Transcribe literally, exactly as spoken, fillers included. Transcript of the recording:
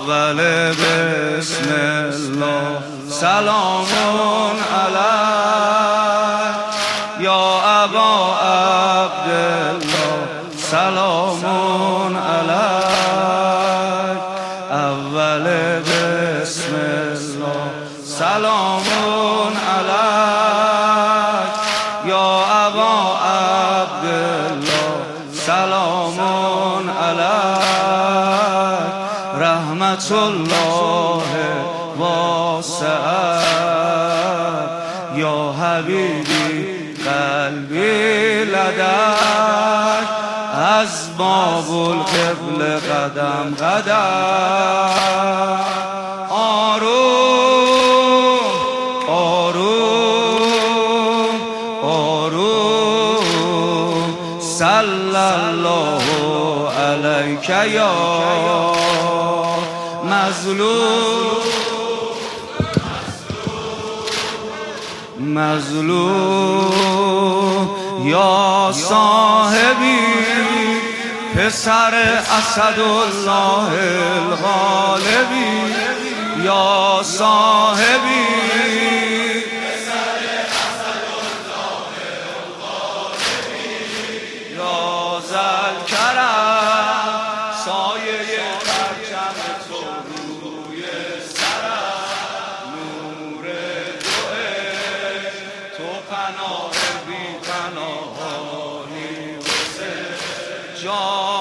اول بسم الله سلام علیک یا ابا عبدالله سلام علیک اول بسم الله سلام علیک یا ابا عبدالله سلام علیک رحمت الله واسعه یا حبیبی قلبی لدک از باب القبله قدم قدم آروم آروم آروم صلی الله علیک یا مظلوم مظلوم یا صاحبی پسر اسدالله الغالبی یا صاحبی پسر اسدالله الغالبی یا ذوالکرم سایه پرچم تو روی سرم نور توئه تو پناه بی پناهانی واسه جان